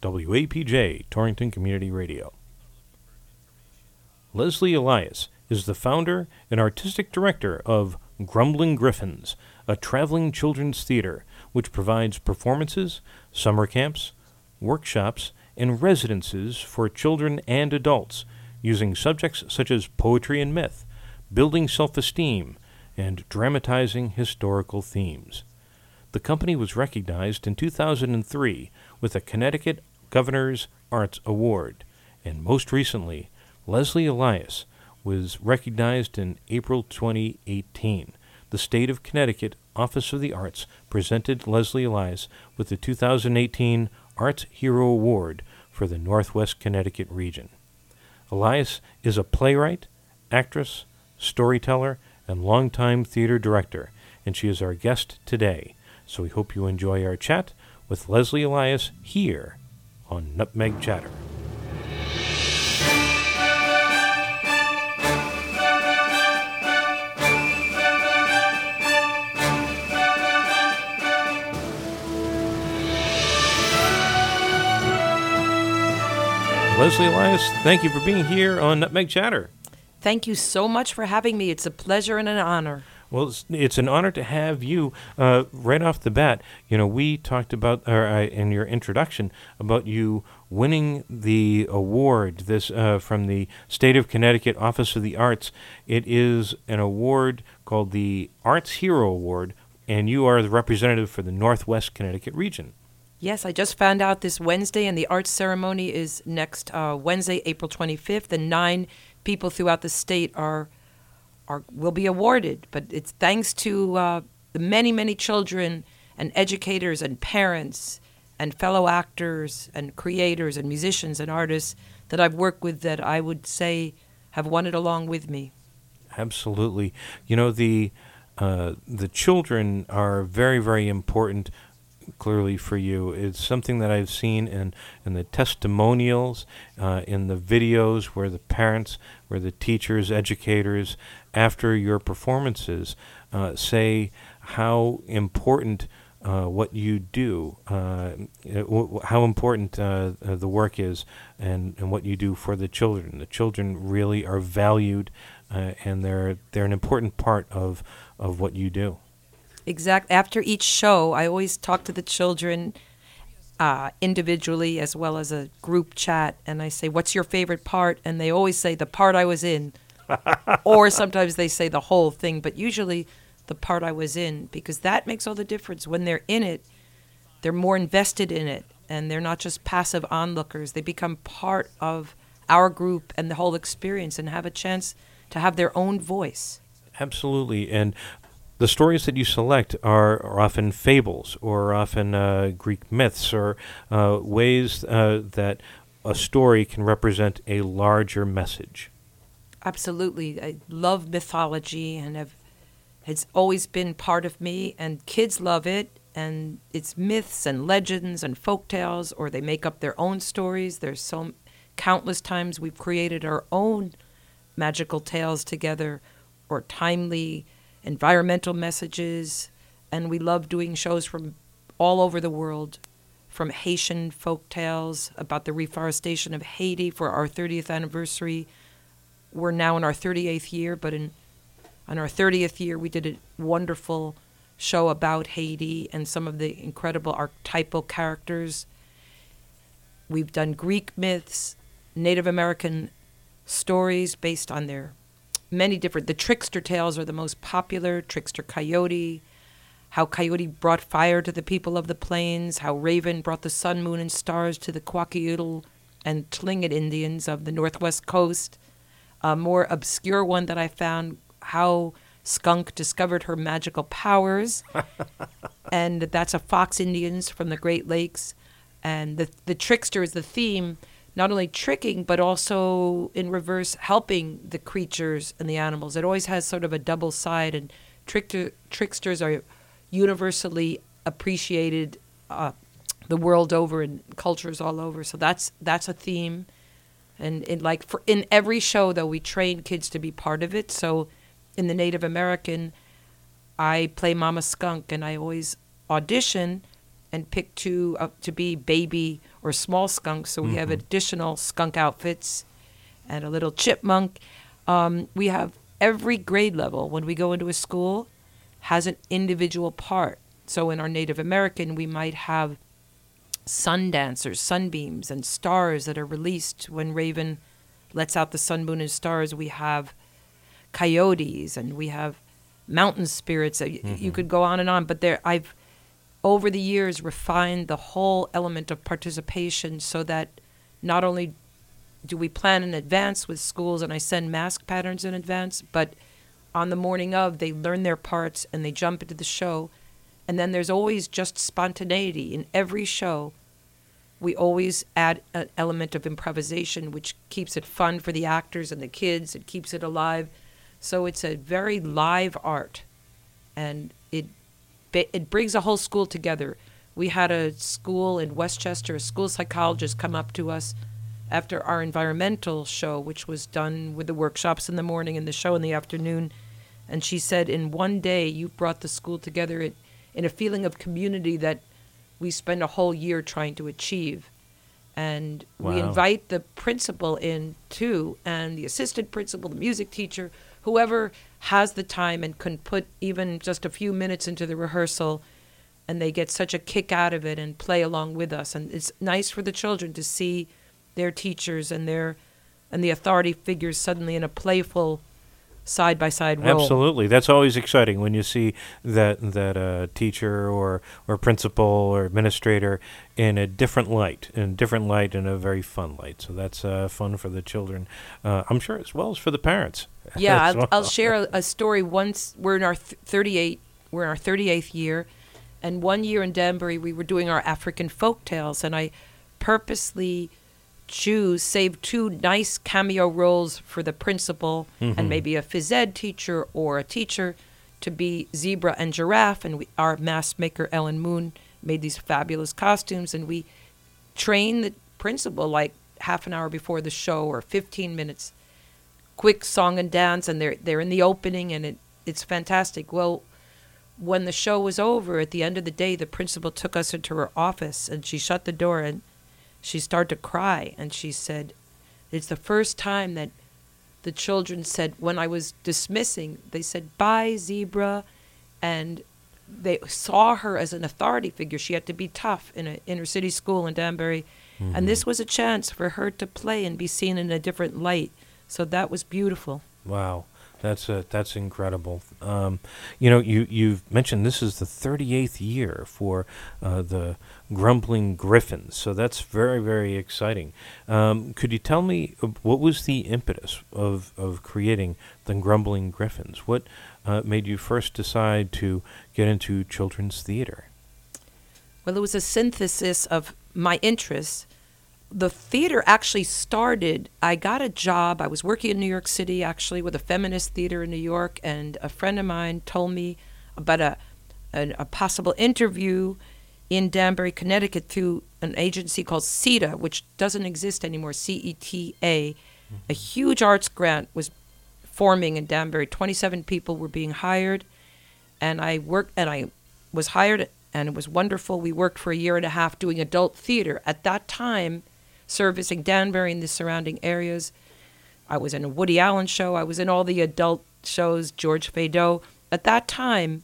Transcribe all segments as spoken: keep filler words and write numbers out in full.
W A P J, Torrington Community Radio. Leslie Elias is the founder and artistic director of Grumbling Griffins, a traveling children's theater which provides performances, summer camps, workshops, and residences for children and adults using subjects such as poetry and myth, building self-esteem, and dramatizing historical themes. The company was recognized in two thousand three with a Connecticut Governor's Arts Award, and most recently, Leslie Elias was recognized in April twenty eighteen. The State of Connecticut Office of the Arts presented Leslie Elias with the two thousand eighteen Arts Hero Award for the Northwest Connecticut region. Elias is a playwright, actress, storyteller, and longtime theater director, and she is our guest today. So we hope you enjoy our chat with Leslie Elias here on Nutmeg Chatter. Leslie Elias, thank you for being here on Nutmeg Chatter. Thank you so much for having me. It's a pleasure and an honor. Well, it's, it's an honor to have you. Uh, right off the bat, you know, we talked about, or uh, in your introduction, about you winning the award this uh, from the State of Connecticut Office of the Arts. It is an award called the Arts Hero Award, and you are the representative for the Northwest Connecticut region. Yes, I just found out this Wednesday, and the arts ceremony is next uh, Wednesday, April twenty-fifth, and nine people throughout the state are are will be awarded. But it's thanks to uh, the many, many children and educators and parents and fellow actors and creators and musicians and artists that I've worked with that I would say have won it along with me. Absolutely. You know, the uh, the children are very, very important, clearly, for you. It's something that I've seen in, in the testimonials, uh, in the videos where the parents, where the teachers, educators, after your performances, uh, say how important uh, what you do, uh, w- how important uh, uh, the work is, and, and what you do for the children. The children really are valued, uh, and they're they're an important part of, of what you do. Exact. After each show, I always talk to the children uh, individually as well as a group chat, and I say, "What's your favorite part?" And they always say, "The part I was in," or sometimes they say the whole thing, but usually the part I was in, because that makes all the difference. When they're in it, they're more invested in it, and they're not just passive onlookers. They become part of our group and the whole experience, and have a chance to have their own voice. Absolutely, and the stories that you select are, are often fables, or often uh, Greek myths, or uh, ways uh, that a story can represent a larger message. Absolutely. I love mythology, and have, it's always been part of me, and kids love it, and it's myths and legends and folk tales, or they make up their own stories. There's so countless times we've created our own magical tales together, or timely environmental messages, and we love doing shows from all over the world, from Haitian folk tales about the reforestation of Haiti for our thirtieth anniversary. We're now in our thirty-eighth year, but in on our thirtieth year, we did a wonderful show about Haiti and some of the incredible archetypal characters. We've done Greek myths, Native American stories based on their many different, the trickster tales are the most popular, Trickster Coyote, how Coyote brought fire to the people of the plains, how Raven brought the sun, moon, and stars to the Kwakiutl and Tlingit Indians of the northwest coast. A more obscure one that I found, how Skunk discovered her magical powers, and that's a Fox Indians from the Great Lakes. And the the trickster is the theme, not only tricking, but also in reverse helping the creatures and the animals. It always has sort of a double side, and trickster, tricksters are universally appreciated uh, the world over and cultures all over. So that's that's a theme. And in like for in every show, though, we train kids to be part of it. So in the Native American, I play Mama Skunk, and I always audition and pick two uh, to be baby or small skunks. So we Mm-hmm. have additional skunk outfits and a little chipmunk. Um, we have every grade level when we go into a school has an individual part. So in our Native American, we might have sun dancers, sunbeams, and stars that are released when Raven lets out the sun, moon, and stars. We have coyotes, and we have mountain spirits. Mm-hmm. You could go on and on, but there I've over the years refined the whole element of participation so that not only do we plan in advance with schools and I send mask patterns in advance, but on the morning of, they learn their parts and they jump into the show. And then there's always just spontaneity. In every show, we always add an element of improvisation, which keeps it fun for the actors and the kids. It keeps it alive. So it's a very live art. And it it brings a whole school together. We had a school in Westchester, a school psychologist come up to us after our environmental show, which was done with the workshops in the morning and the show in the afternoon. And she said, in one day, you brought the school together in, in a feeling of community that we spend a whole year trying to achieve. And Wow. we invite the principal in, too, and the assistant principal, the music teacher, whoever has the time and can put even just a few minutes into the rehearsal, and they get such a kick out of it and play along with us. And it's nice for the children to see their teachers and their and the authority figures suddenly in a playful side-by-side role. Absolutely. That's always exciting when you see that that uh, teacher or, or principal or administrator in a different light, in a different light, in a very fun light. So that's uh, fun for the children, uh, I'm sure, as well as for the parents. Yeah, As I'll, well. I'll share a, a story. Once we're in our th- thirty-eight, we're in our thirty-eighth year, and one year in Danbury we were doing our African folk tales, and I purposely choose saved two nice cameo roles for the principal Mm-hmm. and maybe a phys ed teacher or a teacher to be zebra and giraffe, and we, our mask maker Ellen Moon made these fabulous costumes, and we trained the principal like half an hour before the show or fifteen minutes. Quick song and dance, and they're they're in the opening, and it it's fantastic. Well, when the show was over, at the end of the day, the principal took us into her office, and she shut the door, and she started to cry, and she said, "It's the first time that the children said, when I was dismissing, they said, 'Bye, zebra,' and they saw her as an authority figure. She had to be tough in an inner city school in Danbury, Mm-hmm. and this was a chance for her to play and be seen in a different light. So that was beautiful." Wow, that's uh, that's incredible. Um, you know, you you've mentioned this is the thirty-eighth year for uh, the Grumbling Griffins, so that's very very exciting. Um, could you tell me uh, what was the impetus of of creating the Grumbling Griffins? What uh, made you first decide to get into children's theater? Well, it was a synthesis of my interests. The theater actually started, I got a job. I was working in New York City, actually, with a feminist theater in New York, and a friend of mine told me about a, a, a possible interview in Danbury, Connecticut, through an agency called CETA, which doesn't exist anymore, C E T A. Mm-hmm. A huge arts grant was forming in Danbury. twenty-seven people were being hired, and I worked, and I was hired, and it was wonderful. We worked for a year and a half doing adult theater. At that time, servicing Danbury and the surrounding areas. I was in a Woody Allen show. I was in all the adult shows, George Feydeau. At that time,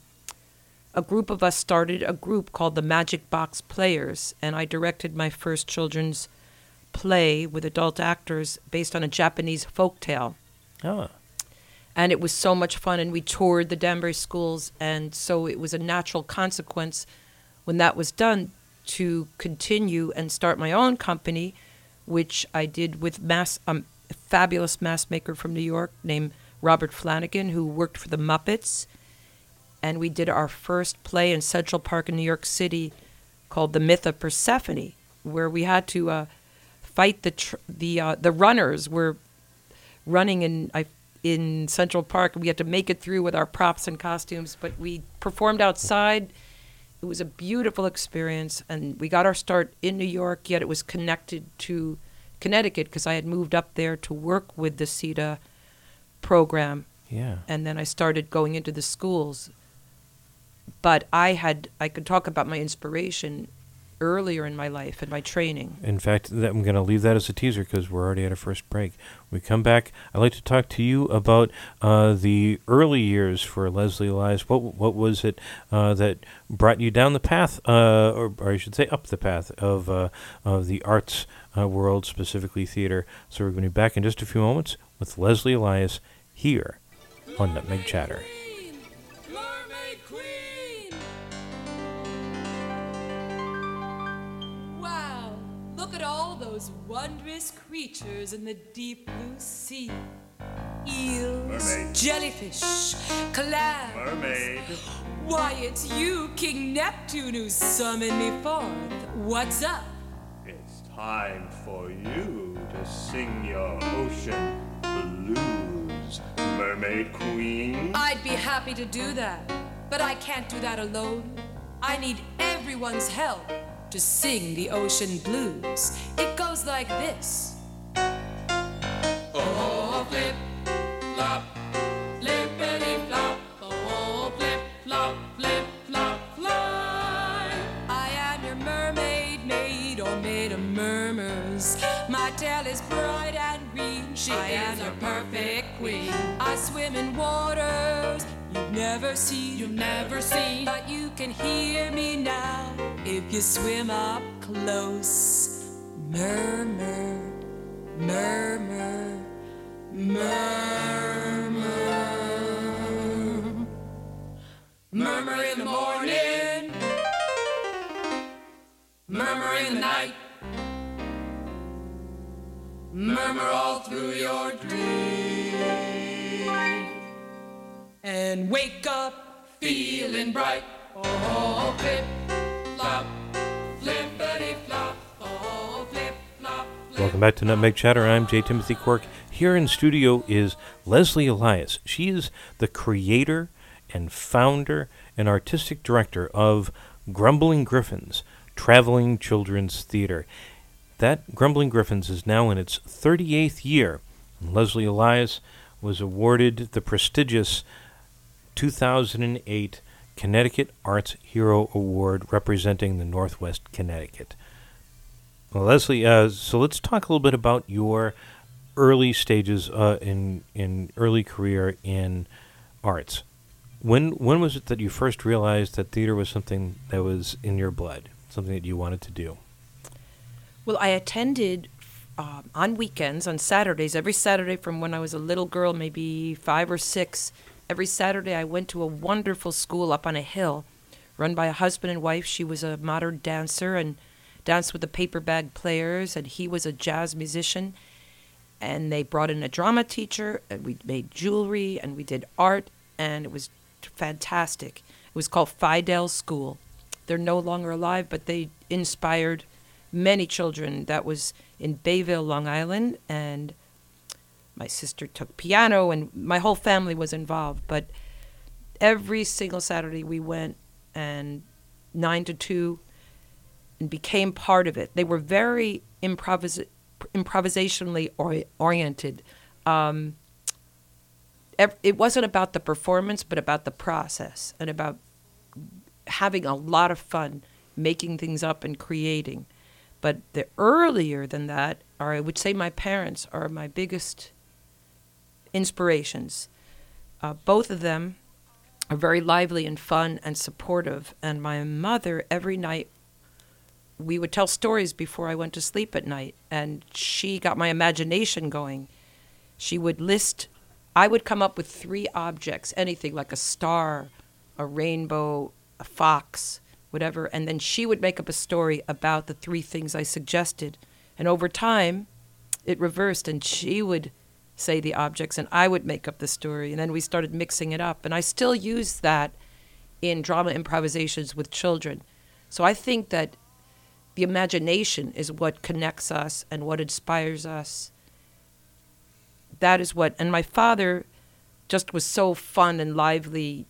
a group of us started a group called the Magic Box Players, and I directed my first children's play with adult actors based on a Japanese folktale. Ah. And it was so much fun, and we toured the Danbury schools, and so it was a natural consequence when that was done to continue and start my own company, which I did with mass, um, a fabulous mask maker from New York named Robert Flanagan, who worked for the Muppets. And we did our first play in Central Park in New York City called The Myth of Persephone, where we had to uh, fight the tr- the uh, the runners were running in I, in Central Park. We had to make it through with our props and costumes, but we performed outside. It was a beautiful experience, and we got our start in New York, yet it was connected to Connecticut because I had moved up there to work with the CETA program. Yeah. And then I started going into the schools. But I had, I could talk about my inspiration. earlier in my life and my training. In fact, that, I'm going to leave that as a teaser because we're already at our first break. When we come back, I'd like to talk to you about uh, the early years for Leslie Elias. What what was it uh, that brought you down the path, uh, or, or I should say up the path, of, uh, of the arts uh, world, specifically theater? So we're going to be back in just a few moments with Leslie Elias here on Nutmeg Chatter. Look at all those wondrous creatures in the deep blue sea. Eels, Mermaid. Jellyfish, clams. Mermaid. Why, it's you, King Neptune, who summoned me forth. What's up? It's time for you to sing your ocean blues, Mermaid Queen. I'd be happy to do that, but I can't do that alone. I need everyone's help to sing the ocean blues. It goes like this. Oh, flip, flop, flippity flop. Oh, flip, flop, flip, flop, fly. I am your mermaid, maid, or maid of murmurs. My tail is bright and green. She I is am a perfect queen. I swim in waters you've never seen, you've never seen, but you can hear me now if you swim up close. Murmur, murmur, murmur, murmur in the morning, murmur in the night, murmur all through your dream, and wake up feeling bright. Oh, flip, flop, flippity flop. Oh, flip, flop, flip. Welcome back to Nutmeg Chatter. I'm J. Timothy Quirk. Here in studio is Leslie Elias. She is the creator and founder and artistic director of Grumbling Griffins, Traveling Children's Theater. That Grumbling Griffins is now in its thirty-eighth year. And Leslie Elias was awarded the prestigious two thousand eight Connecticut Arts Hero Award representing the Northwest Connecticut. Well, Leslie, uh, so let's talk a little bit about your early stages uh, in in early career in arts. When when was it that you first realized that theater was something that was in your blood, something that you wanted to do? Well, I attended um, on weekends, on Saturdays, every Saturday from when I was a little girl, maybe five or six. Every Saturday I went to a wonderful school up on a hill run by a husband and wife. She was a modern dancer and danced with the paper bag players, and he was a jazz musician. And they brought in a drama teacher, and we made jewelry, and we did art, and it was fantastic. It was called Fidel School. They're no longer alive, but they inspired many children. That was in Bayville, Long Island, and my sister took piano, and my whole family was involved. But every single Saturday we went, and nine to two, and became part of it. They were very improvis- improvisationally ori- oriented. Um, ev- it wasn't about the performance, but about the process, and about having a lot of fun, making things up and creating. But the earlier than that, or I would say my parents are my biggest inspirations. Uh, both of them are very lively and fun and supportive. And my mother, every night, we would tell stories before I went to sleep at night. And she got my imagination going. She would list, I would come up with three objects, anything like a star, a rainbow, a fox, whatever. And then she would make up a story about the three things I suggested. And over time, it reversed, and she would say the objects, and I would make up the story, and then we started mixing it up. And I still use that in drama improvisations with children. So I think that the imagination is what connects us and what inspires us. That is what, and my father just was so fun and lively,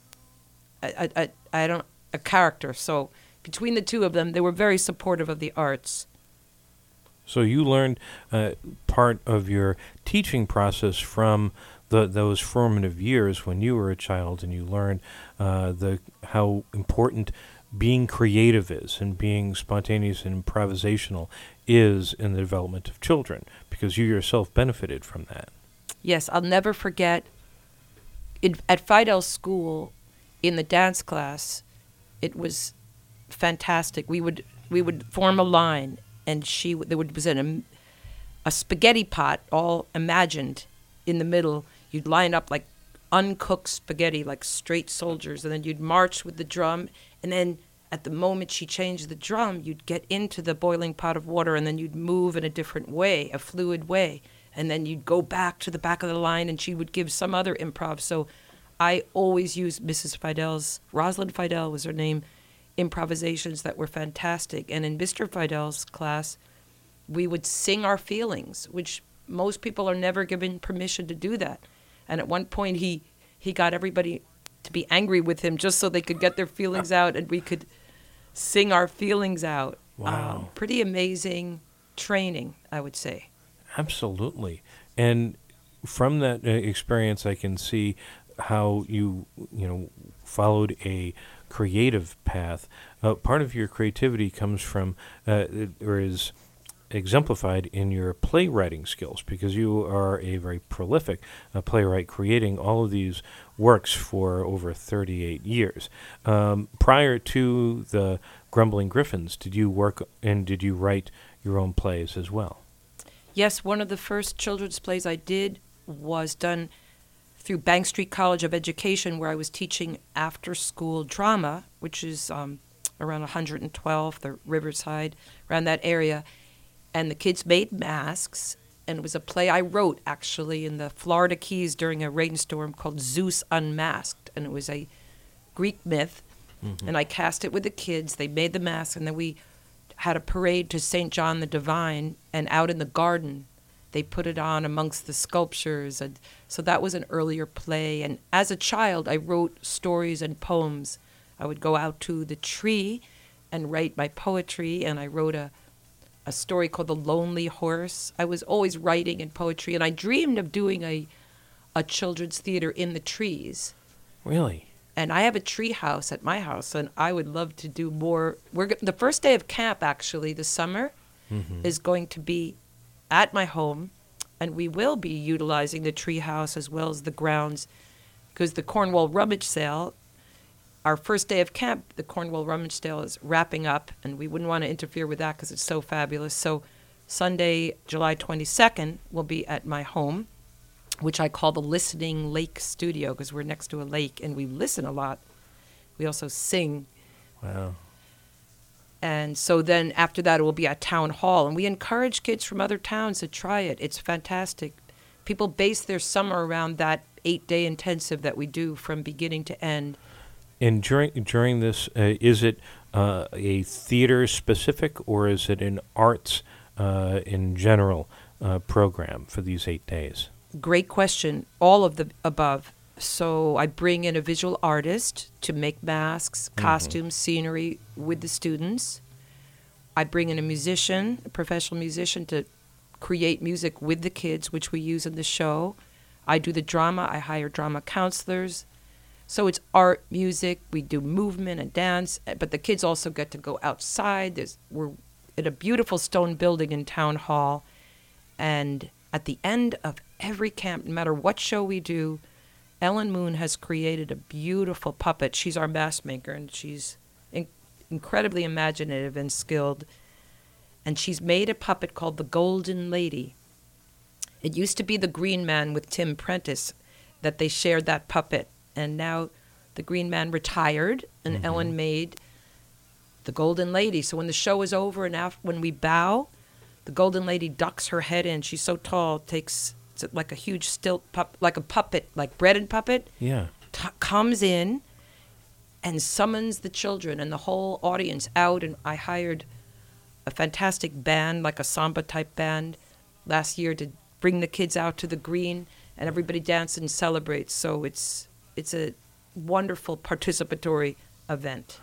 I, I, I don't, a character. So between the two of them, they were very supportive of the arts. So you learned uh, part of your teaching process from the, those formative years when you were a child, and you learned uh, the how important being creative is and being spontaneous and improvisational is in the development of children, because you yourself benefited from that. Yes, I'll never forget, in, at Fidel's school, in the dance class, it was fantastic. We would we would form a line, and she there would was an, a spaghetti pot all imagined in the middle. You'd line up like uncooked spaghetti, like straight soldiers, and then you'd march with the drum, and then at the moment she changed the drum, you'd get into the boiling pot of water, and then you'd move in a different way, a fluid way, and then you'd go back to the back of the line, and she would give some other improv. So I always used Missus Fidel's, Rosalind Fidel was her name, improvisations that were fantastic. And in Mister Fidel's class, we would sing our feelings, which most people are never given permission to do that. And at one point, he, he got everybody to be angry with him just so they could get their feelings out and we could sing our feelings out. Wow. Um, pretty amazing training, I would say. Absolutely. And from that uh, experience, I can see how you, you know, followed a creative path. Uh, part of your creativity comes from, uh, or is exemplified in your playwriting skills, because you are a very prolific uh, playwright, creating all of these works for over thirty-eight years. Um, prior to the Grumbling Griffins, did you work and did you write your own plays as well? Yes, one of the first children's plays I did was done through Bank Street College of Education, where I was teaching after-school drama, which is um, around one hundred twelve, the Riverside, around that area. And the kids made masks, and it was a play I wrote, actually, in the Florida Keys during a rainstorm called Zeus Unmasked. And it was a Greek myth, mm-hmm. and I cast it with the kids. They made the masks, and then we had a parade to Saint John the Divine, and out in the garden, they put it on amongst the sculptures. And so that was an earlier play. And as a child, I wrote stories and poems. I would go out to the tree and write my poetry, and I wrote a a story called The Lonely Horse. I was always writing and poetry, and I dreamed of doing a a children's theater in the trees. Really? And I have a tree house at my house, and I would love to do more. We're go- the first day of camp, actually, this summer, mm-hmm. is going to be at my home, and we will be utilizing the tree house as well as the grounds, because the Cornwall Rummage Sale, our first day of camp, the Cornwall Rummage Sale is wrapping up, and we wouldn't want to interfere with that because it's so fabulous. So Sunday, July twenty-second, will be at my home, which I call the Listening Lake Studio, because we're next to a lake, and we listen a lot. We also sing. Wow. And so then after that, it will be at Town Hall, and we encourage kids from other towns to try it. It's fantastic. People base their summer around that eight-day intensive that we do from beginning to end. And during during this, uh, is it uh, a theater specific, or is it an arts uh, in general uh, program for these eight days? Great question. All of the above. So I bring in a visual artist to make masks, Mm-hmm. costumes, scenery with the students. I bring in a musician, a professional musician, to create music with the kids, which we use in the show. I do the drama. I hire drama counselors. So it's art, music, we do movement and dance, but the kids also get to go outside. There's, we're in a beautiful stone building in Town Hall, and at the end of every camp, no matter what show we do, Ellen Moon has created a beautiful puppet. She's our mask maker, and she's in- incredibly imaginative and skilled, and she's made a puppet called the Golden Lady. It used to be the Green Man with Tim Prentice that they shared that puppet. And now the Green Man retired, and mm-hmm. Ellen made the Golden Lady. So when the show is over and after, when we bow, the Golden Lady ducks her head in. She's so tall, takes it's like a huge stilt, pup, like a puppet, like bread and puppet. Yeah. T- comes in and summons the children and the whole audience out. And I hired a fantastic band, like a samba type band, last year to bring the kids out to the green, and everybody dances and celebrates. So it's It's a wonderful participatory event.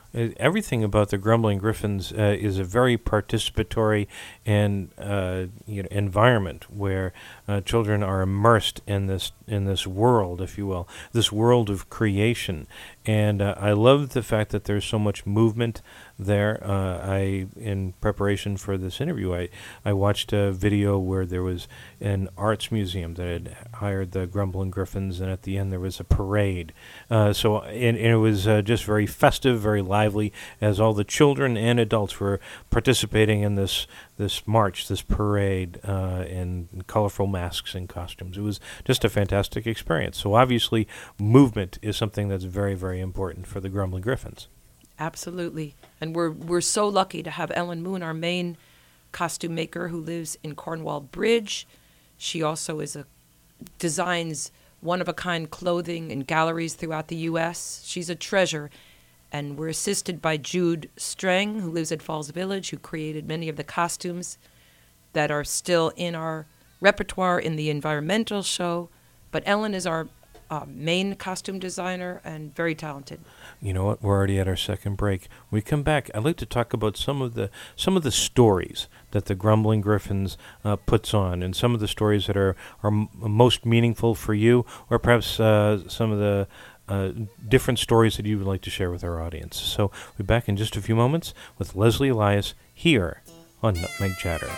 Uh, everything about the Grumbling Griffins uh, is a very participatory and uh, you know environment where uh, children are immersed in this in this world, if you will, this world of creation. And uh, I love the fact that there's so much movement there. Uh, I, in preparation for this interview, I, I watched a video where there was an arts museum that had hired the Grumbling Griffins, and at the end there was a parade. Uh, so and, and it was uh, just very festive, very lively, as all the children and adults were participating in this this march, this parade, uh, in colorful masks and costumes. It was just a fantastic experience. So obviously, movement is something that's very, very important for the Grumbling Griffins. Absolutely. And we're we're so lucky to have Ellen Moon, our main costume maker, who lives in Cornwall Bridge. She also is a designs one-of-a-kind clothing in galleries throughout the U S. She's a treasure. And we're assisted by Jude Strang, who lives at Falls Village, who created many of the costumes that are still in our repertoire in the environmental show. But Ellen is our uh, main costume designer and very talented. You know what? We're already at our second break. When we come back, I'd like to talk about some of the some of the stories that the Grumbling Griffins uh, puts on, and some of the stories that are are m- most meaningful for you, or perhaps uh, some of the uh, different stories that you would like to share with our audience. So we'll be back in just a few moments with Leslie Elias here on Nutmeg Chatter.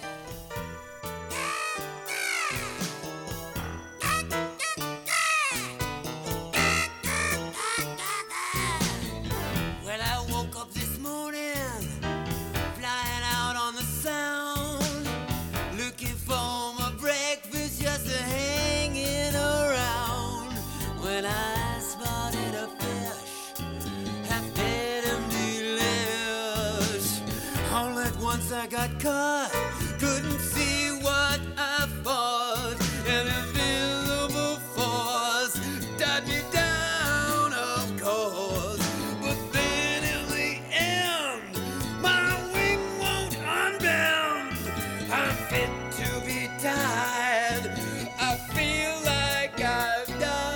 I got caught, couldn't see what I thought. An invisible force tied me down, of course. But then in the end, my wing won't unbend. I'm fit to be tied. I feel like I've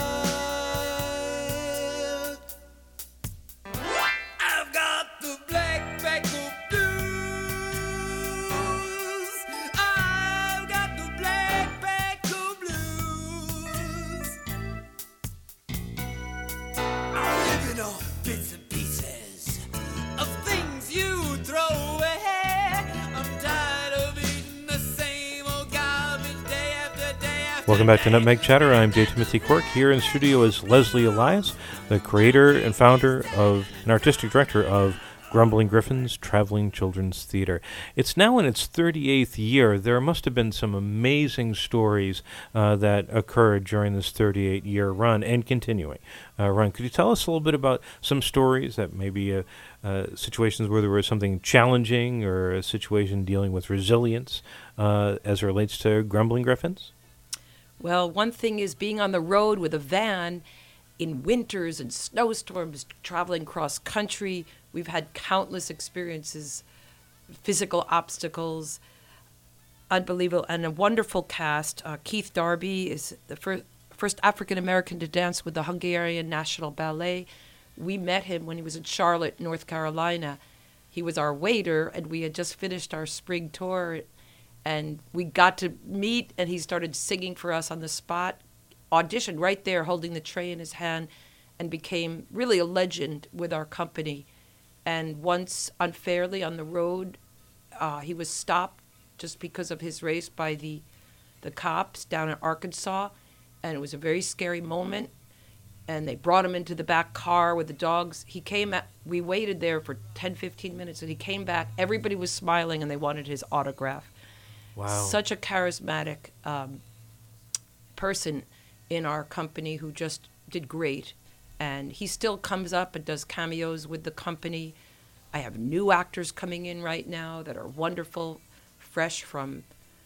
died. I've got the black back of bits and pieces of things you throw away. I'm tired of eating the same old garbage day after day after Welcome back to day. Nutmeg Chatter. I'm J. Timothy Quirk. Here in studio is Leslie Elias, the creator and founder of, and artistic director of Grumbling Griffins Traveling Children's Theater. It's now in its thirty-eighth year. There must have been some amazing stories uh, that occurred during this thirty-eight-year run and continuing uh, run. Could you tell us a little bit about some stories that maybe uh, uh, situations where there was something challenging or a situation dealing with resilience uh, as it relates to Grumbling Griffins? Well, one thing is being on the road with a van in winters and snowstorms, traveling cross country. We've had countless experiences, physical obstacles, unbelievable, and a wonderful cast. Uh, Keith Darby is the first first African American to dance with the Hungarian National Ballet. We met him when he was in Charlotte, North Carolina. He was our waiter, and we had just finished our spring tour, and we got to meet, and he started singing for us on the spot, auditioned right there, holding the tray in his hand, and became really a legend with our company. And once, unfairly on the road, uh, he was stopped just because of his race by the the cops down in Arkansas, and it was a very scary moment. And they brought him into the back car with the dogs. He came at, we waited there for ten, fifteen minutes, and he came back. Everybody was smiling, and they wanted his autograph. Wow. Such a charismatic um, person in our company who just did great. And he still comes up and does cameos with the company. I have new actors coming in right now that are wonderful, fresh from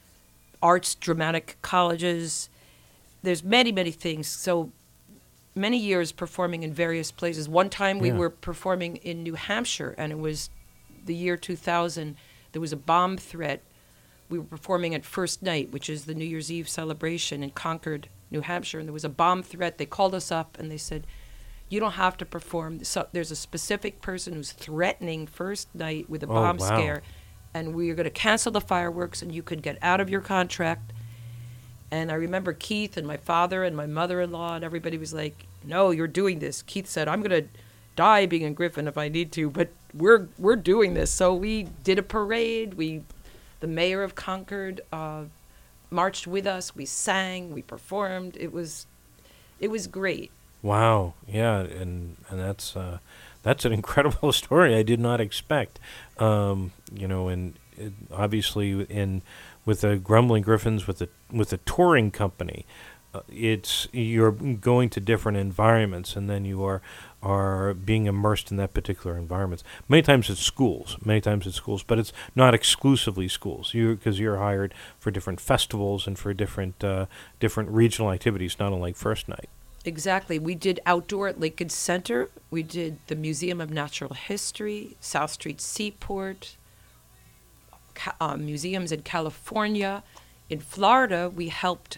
arts, dramatic colleges. There's many, many things. So many years performing in various places. One time we Yeah. were performing in New Hampshire, and it was the year two thousand. There was a bomb threat. We were performing at First Night, which is the New Year's Eve celebration in Concord, New Hampshire, and there was a bomb threat. They called us up and they said, You don't have to perform. So there's a specific person who's threatening first night with a Oh, bomb wow. scare, and we're going to cancel the fireworks, and you could get out of your contract. And I remember Keith and my father and my mother-in-law and everybody was like, "No, you're doing this." Keith said, "I'm going to die being in Griffin if I need to, but we're we're doing this." So we did a parade. We, the mayor of Concord, uh, marched with us. We sang. We performed. It was, it was great. Wow. Yeah, and and that's uh, that's an incredible story. I did not expect. Um, you know, and it, obviously in with the Grumbling Griffins, with the with the touring company, uh, it's you're going to different environments, and then you are are being immersed in that particular environment. Many times it's schools, many times it's schools, but it's not exclusively schools. You because you're hired for different festivals and for different uh, different regional activities, not unlike First Night. Exactly. We did outdoor at Lincoln Center. We did the Museum of Natural History, South Street Seaport, ca- uh, museums in California. In Florida, we helped.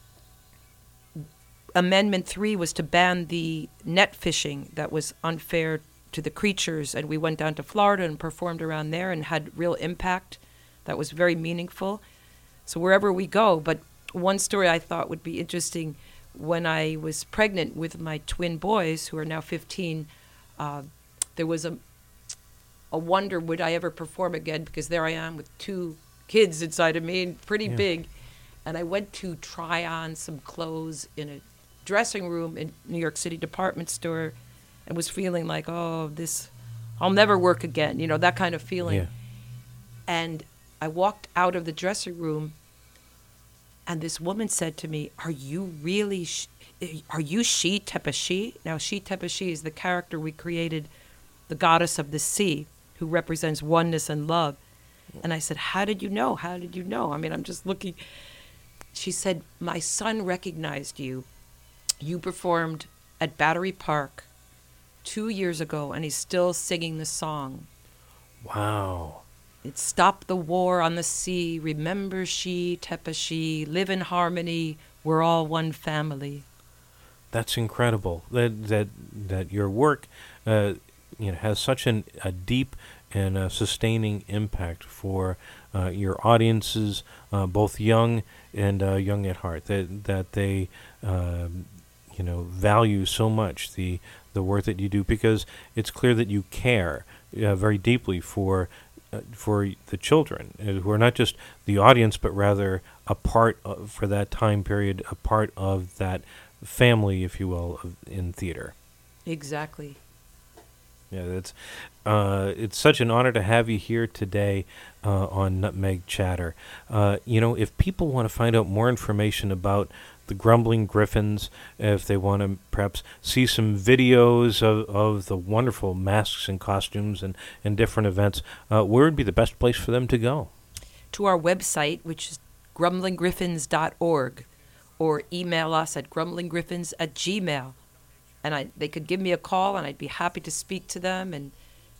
Amendment three was to ban the net fishing that was unfair to the creatures, and we went down to Florida and performed around there and had real impact. That was very meaningful. So wherever we go, but one story I thought would be interesting. When I was pregnant with my twin boys, who are now fifteen, uh, there was a a wonder, would I ever perform again? Because there I am with two kids inside of me, and pretty Yeah. big. And I went to try on some clothes in a dressing room in New York City department store, and was feeling like, oh, this, I'll never work again, you know, that kind of feeling. Yeah. And I walked out of the dressing room, and this woman said to me, "Are you really, sh- are you She Tepeshi?" Now, She Tepeshi is the character we created, the goddess of the sea, who represents oneness and love. And I said, "How did you know? How did you know?" I mean, I'm just looking. She said, "My son recognized you. You performed at Battery Park two years ago, and he's still singing the song. Wow. It's Stop the War on the Sea, Remember She, Tepeshi, Live in Harmony, We're All One Family." That's incredible. That that that your work, uh, you know, has such an, a deep and uh, sustaining impact for uh, your audiences, uh, both young and uh, young at heart. That that they, um, you know, value so much the the work that you do, because it's clear that you care uh, very deeply for. Uh, for the children, uh, who are not just the audience, but rather a part of, for that time period, a part of that family, if you will, of, in theater. Exactly. Yeah, that's uh, it's such an honor to have you here today uh, on Nutmeg Chatter. Uh, you know, if people want to find out more information about the Grumbling Griffins, if they want to perhaps see some videos of, of the wonderful masks and costumes and, and different events, uh, where would be the best place for them to go? To our website, which is grumbling griffins dot org, or email us at grumblinggriffins at gmail. And I, they could give me a call, and I'd be happy to speak to them and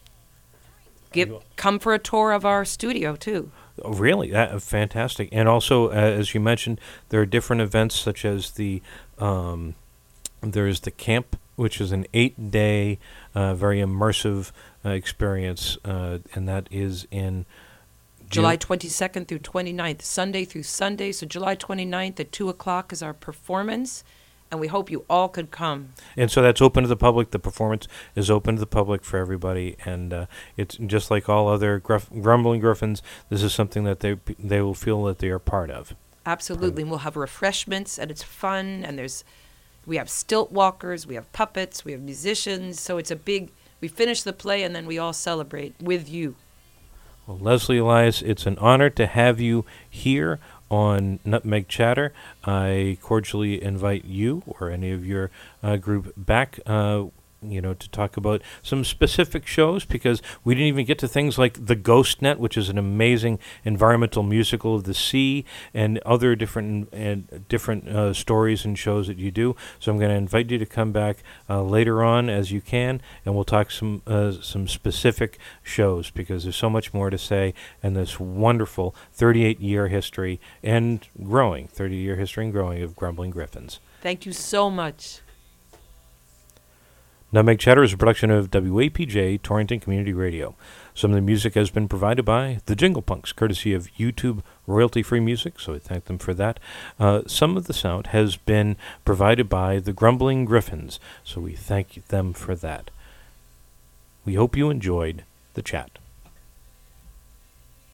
give, come for a tour of our studio, too. Oh, really? That, uh, fantastic. And also, uh, as you mentioned, there are different events such as the, um, there's the camp, which is an eight-day, uh, very immersive uh, experience, uh, and that is in July June- twenty-second through twenty-ninth, Sunday through Sunday. So July twenty-ninth at two o'clock is our performance, and we hope you all could come. And so that's open to the public. The performance is open to the public for everybody, and uh, it's just like all other gruff, Grumbling Griffins. This is something that they they will feel that they are part of. Absolutely. And we'll have refreshments, and it's fun, and there's we have stilt walkers, we have puppets, we have musicians. So it's a big, we finish the play, and then we all celebrate with you. Well, Leslie Elias, it's an honor to have you here on Nutmeg Chatter. I cordially invite you or any of your uh, group back, uh, you know, to talk about some specific shows, because we didn't even get to things like The Ghost Net, which is an amazing environmental musical of the sea, and other different and different uh, stories and shows that you do. So I'm going to invite you to come back uh, later on as you can, and we'll talk some uh, some specific shows, because there's so much more to say in this wonderful thirty-eight year history and growing, thirty year history and growing of Grumbling Griffins. Thank you so much. Nutmeg Chatter is a production of W A P J Torrington Community Radio. Some of the music has been provided by the Jingle Punks, courtesy of YouTube royalty-free music, so we thank them for that. Uh, some of the sound has been provided by the Grumbling Griffins, so we thank them for that. We hope you enjoyed the chat.